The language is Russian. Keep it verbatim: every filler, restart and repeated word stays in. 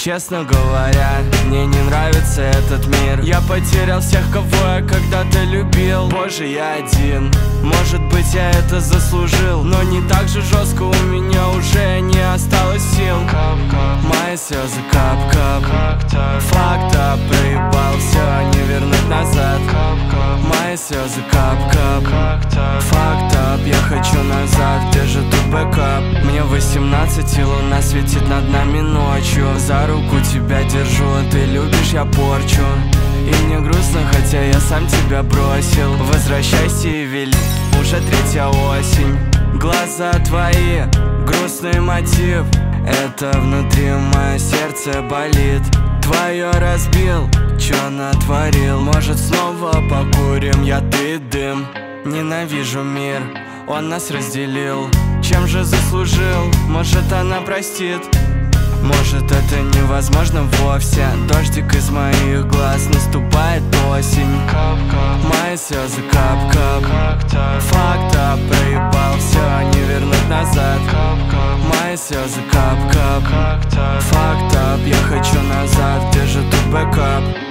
Честно говоря, мне не нравится этот мир. Я потерял всех, кого я когда-то любил. Боже, я один, может быть, я это заслужил, но не так же жестко, у меня уже не осталось сил. Мои слезы кап-кап, факт up, проебал, все не вернуть назад. Мои слезы кап-кап, факт up, я хочу назад, где же тут бэкап? Мне восемнадцать и луна светит над нами ночью. За руку тебя держу, ты любишь, я порчу. И мне грустно, хотя я сам тебя бросил. Возвращайся и вели, уже третья осень. Глаза твои, грустный мотив. Это внутри мое сердце болит. Твое разбил, чё натворил? Может снова покурим, я ты дым. Ненавижу мир, он нас разделил. Чем же заслужил? Может она простит? Может это невозможно вовсе. Дождик из моих глаз, наступает осень. Мои слезы кап-кап, факт up, проебал, все не вернуть назад. Мои слезы кап-кап, факт up, я хочу назад, где же тут бэкап?